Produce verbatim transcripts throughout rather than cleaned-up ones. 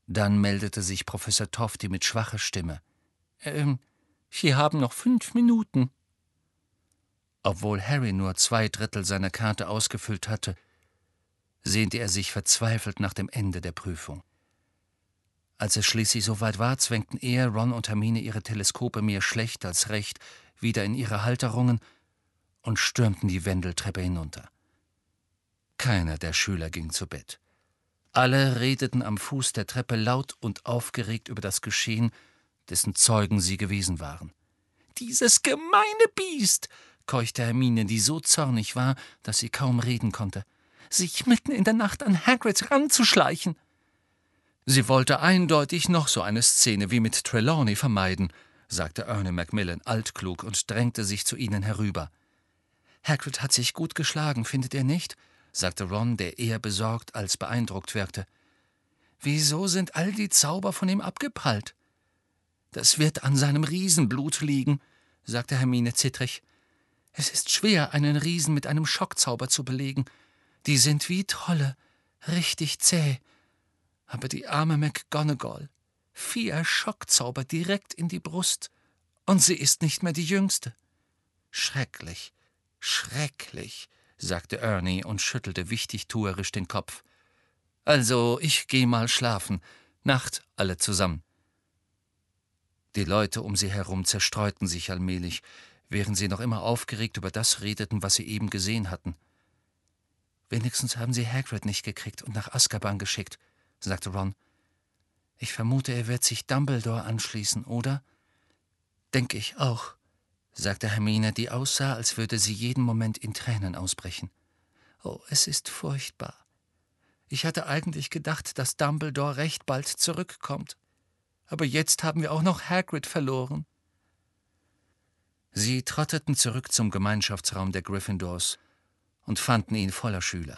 Dann meldete sich Professor Tofty mit schwacher Stimme. »Ähm, Sie haben noch fünf Minuten.« Obwohl Harry nur zwei Drittel seiner Karte ausgefüllt hatte, sehnte er sich verzweifelt nach dem Ende der Prüfung. Als es schließlich soweit war, zwängten er, Ron und Hermine ihre Teleskope mehr schlecht als recht wieder in ihre Halterungen und stürmten die Wendeltreppe hinunter. Keiner der Schüler ging zu Bett. Alle redeten am Fuß der Treppe laut und aufgeregt über das Geschehen, dessen Zeugen sie gewesen waren. »Dieses gemeine Biest«, keuchte Hermine, die so zornig war, dass sie kaum reden konnte, »sich mitten in der Nacht an Hagrid ranzuschleichen.« »Sie wollte eindeutig noch so eine Szene wie mit Trelawney vermeiden«, sagte Ernie Macmillan altklug und drängte sich zu ihnen herüber. »Hagrid hat sich gut geschlagen, findet ihr nicht?« sagte Ron, der eher besorgt als beeindruckt wirkte. »Wieso sind all die Zauber von ihm abgeprallt?« »Das wird an seinem Riesenblut liegen«, sagte Hermine zittrig. »Es ist schwer, einen Riesen mit einem Schockzauber zu belegen. Die sind wie Trolle, richtig zäh. Aber die arme McGonagall, vier Schockzauber direkt in die Brust. Und sie ist nicht mehr die Jüngste.« »Schrecklich, schrecklich«, sagte Ernie und schüttelte wichtigtuerisch den Kopf. »Also, ich geh mal schlafen. Nacht, alle zusammen.« Die Leute um sie herum zerstreuten sich allmählich, während sie noch immer aufgeregt über das redeten, was sie eben gesehen hatten. »Wenigstens haben sie Hagrid nicht gekriegt und nach Azkaban geschickt«, sagte Ron. »Ich vermute, er wird sich Dumbledore anschließen, oder?« »Denke ich auch«, sagte Hermine, die aussah, als würde sie jeden Moment in Tränen ausbrechen. »Oh, es ist furchtbar. Ich hatte eigentlich gedacht, dass Dumbledore recht bald zurückkommt. Aber jetzt haben wir auch noch Hagrid verloren.« Sie trotteten zurück zum Gemeinschaftsraum der Gryffindors und fanden ihn voller Schüler.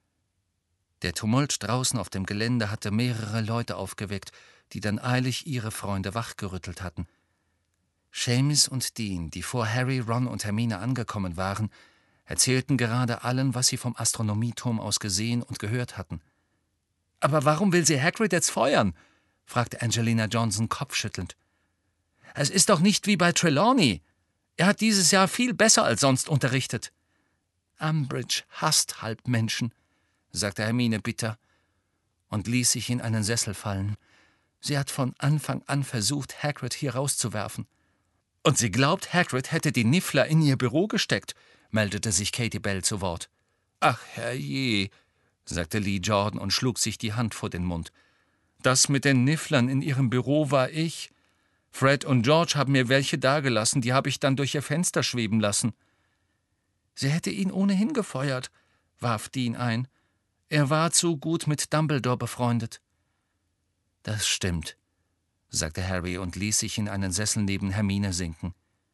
Der Tumult draußen auf dem Gelände hatte mehrere Leute aufgeweckt, die dann eilig ihre Freunde wachgerüttelt hatten. Seamus und Dean, die vor Harry, Ron und Hermine angekommen waren, erzählten gerade allen, was sie vom Astronomieturm aus gesehen und gehört hatten. »Aber warum will sie Hagrid jetzt feuern?« fragte Angelina Johnson kopfschüttelnd. »Es ist doch nicht wie bei Trelawney. Er hat dieses Jahr viel besser als sonst unterrichtet.« »Umbridge hasst Halbmenschen«, sagte Hermine bitter und ließ sich in einen Sessel fallen. »Sie hat von Anfang an versucht, Hagrid hier rauszuwerfen.« »Und sie glaubt, Hagrid hätte die Niffler in ihr Büro gesteckt«, meldete sich Katie Bell zu Wort. »Ach, herrje«, sagte Lee Jordan und schlug sich die Hand vor den Mund. »Das mit den Nifflern in ihrem Büro war ich. Fred und George haben mir welche dagelassen, die habe ich dann durch ihr Fenster schweben lassen.« »Sie hätte ihn ohnehin gefeuert«, warf Dean ein. »Er war zu gut mit Dumbledore befreundet.« »Das stimmt«, sagte Harry und ließ sich in einen Sessel neben Hermine sinken.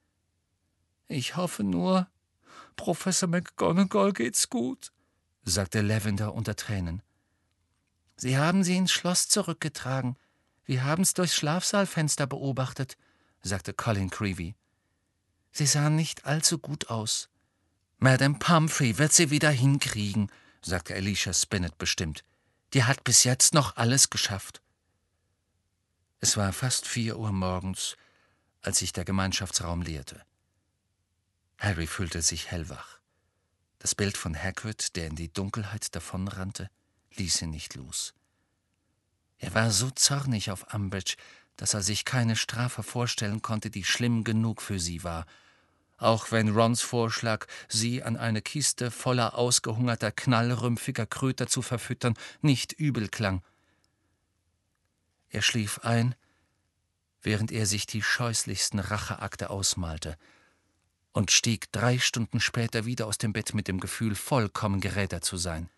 »Ich hoffe nur, Professor McGonagall geht's gut«, sagte Lavender unter Tränen. »Sie haben sie ins Schloss zurückgetragen. Wir haben's durchs Schlafsaalfenster beobachtet«, sagte Colin Creevey. »Sie sahen nicht allzu gut aus.« »Madame Pomfrey wird sie wieder hinkriegen«, sagte Alicia Spinnet bestimmt. »Die hat bis jetzt noch alles geschafft.« Es war fast vier Uhr morgens, als sich der Gemeinschaftsraum leerte. Harry fühlte sich hellwach. Das Bild von Hagrid, der in die Dunkelheit davonrannte, ließ ihn nicht los. Er war so zornig auf Umbridge, dass er sich keine Strafe vorstellen konnte, die schlimm genug für sie war, auch wenn Rons Vorschlag, sie an eine Kiste voller ausgehungerter, knallrümpfiger Kröter zu verfüttern, nicht übel klang. Er schlief ein, während er sich die scheußlichsten Racheakte ausmalte, und stieg drei Stunden später wieder aus dem Bett mit dem Gefühl, vollkommen gerädert zu sein.